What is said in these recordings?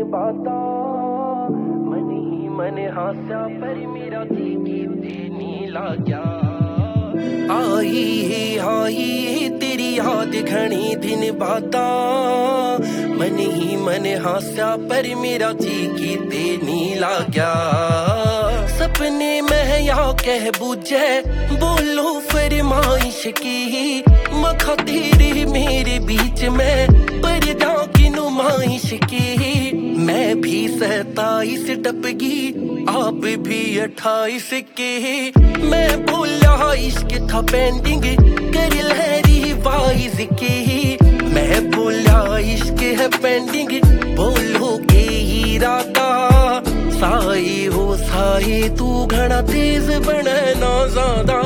बाता मन ही मन हास्या पर मेरा जी कीते नीला क्या आई तेरी याद घनी दिन बाता मन ही मन हास्या पर मेरा जी कीते नीला क्या सपने में या कह बुझे बोलो फरमाइश की मखा तेरे मेरे बीच में पर्दा की नुमाइश की मैं भी 27 टपगी आप भी 28 के मैं बोला इश्क था पेंडिंग कर लहरी वाइज की मैं बोला इश्क है पेंडिंग बोलोगे इरादा साई हो साई तू घना तेज बने ना ज्यादा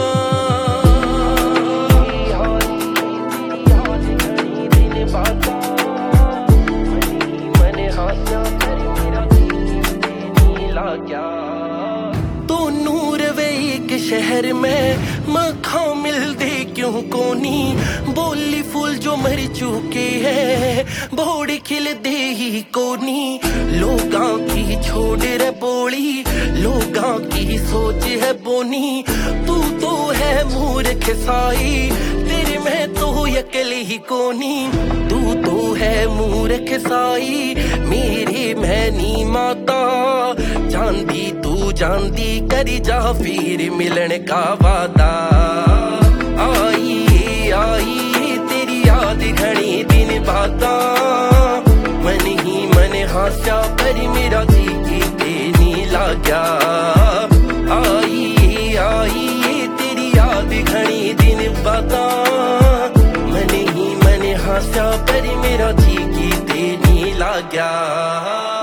तो नूर वे एक शहर में मखा मिलते क्यों कोनी बोली फूल जो मर चुके हैं बोड़ खिल दे ही कोनी लोगां की छोड़ रे बोली लोगां की सोच है बोनी तू तो है मूर्ख साई तेरे में तो अकल ही कोनी तू तो है मूर्ख साई मेरे मैं नी माता जानदी तू जानदी करी जा फिर मिलन का वादा आई तेरी याद घनी दिन बाता मन ही मन हास्या पर मेरा जी कीते नीला क्या आई तेरी याद घनी दिन बाता मन ही मन हास्या पर मेरा जी कीते नीला क्या